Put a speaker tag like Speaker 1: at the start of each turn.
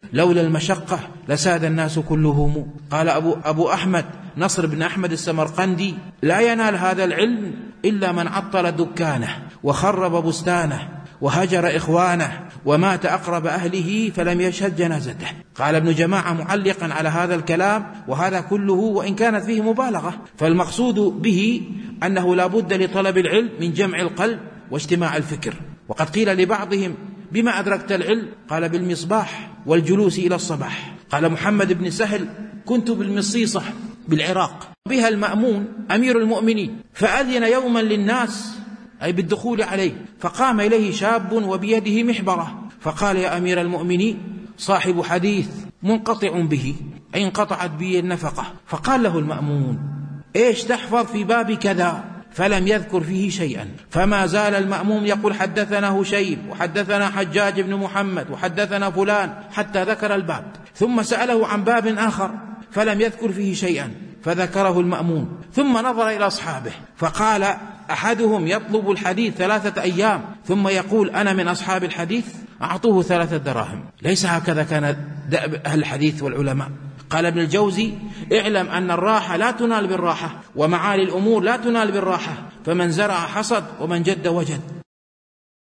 Speaker 1: لولا المشقة لساد الناس كلهم. قال أبو أحمد نصر بن أحمد السمرقندي: لا ينال هذا العلم إلا من عطل دكانه وخرب بستانه وهجر إخوانه ومات أقرب أهله فلم يشهد جنازته. قال ابن جماعة معلقا على هذا الكلام: وهذا كله وإن كانت فيه مبالغة فالمقصود به أنه لا بد لطلب العلم من جمع القلب واجتماع الفكر. وقد قيل لبعضهم: بما أدركت العلم؟ قال: بالمصباح والجلوس إلى الصباح. قال محمد بن سهل: كنت بالمصيصة بالعراق بها المأمون أمير المؤمنين، فأذن يوما للناس أي بالدخول عليه، فقام إليه شاب وبيده محبرة فقال: يا أمير المؤمنين، صاحب حديث منقطع به، أي انقطعت به النفقة. فقال له المأمون: إيش تحفظ في باب كذا؟ فلم يذكر فيه شيئا. فما زال المأموم يقول: حدثنا هشيم وحدثنا حجاج بن محمد وحدثنا فلان، حتى ذكر الباب. ثم سأله عن باب آخر فلم يذكر فيه شيئا، فذكره المأموم. ثم نظر إلى أصحابه فقال: أحدهم يطلب الحديث 3 أيام ثم يقول: أنا من أصحاب الحديث، أعطوه 3 دراهم. ليس هكذا كان دأب أهل الحديث والعلماء. قال ابن الجوزي: اعلم أن الراحة لا تنال بالراحة، ومعالي الأمور لا تنال بالراحة، فمن زرع حصد ومن جد وجد.